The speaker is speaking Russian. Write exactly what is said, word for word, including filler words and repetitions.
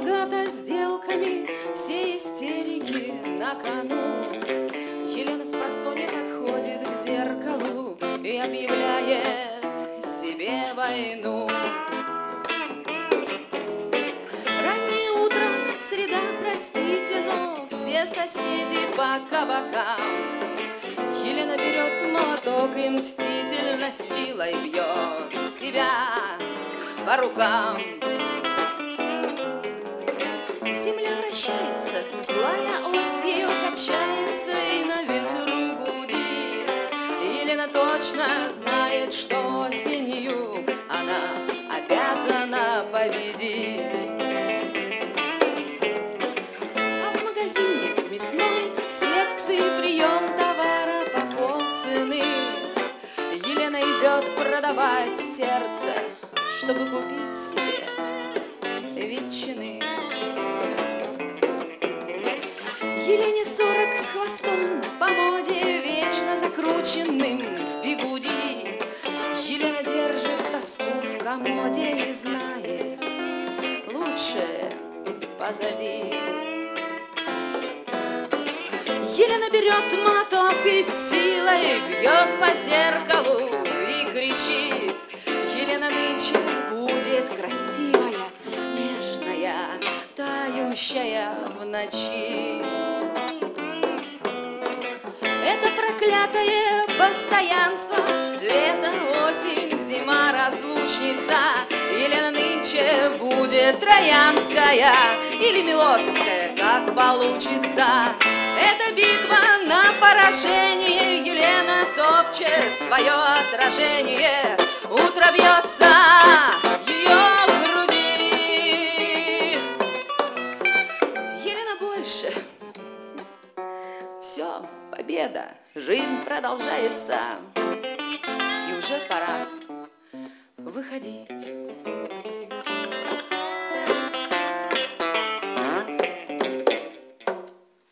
богата сделками, все истерики на кону. Елена спросонья подходит к зеркалу и объявляет себе войну. Раннее утро, среда, простите, но все соседи по кабакам. Елена берет молоток и мстительно силой бьет себя по рукам. Земля вращается, злая ось ее качается и на ветру гудит. Елена точно знает, что осенью она обязана победить. А в магазине, в мясной секции прием товара по полцены. Елена идет продавать сердце, чтобы купить себе ветчины. Елене сорок с хвостом, по моде вечно закрученным в бигуди. Елена держит тоску в комоде и знает, лучшее позади. Елена берет молоток и силой бьет по зеркалу и кричит: Елена нынче будет красивая, нежная, тающая в ночи. Это проклятое постоянство, лето, осень, зима, разлучница. Елена нынче будет троянская или милосская, как получится. Это битва на поражение, Елена топчет свое отражение. Утро бьется в ее груди. Елена больше. Все, победа, жизнь продолжается. И уже пора выходить.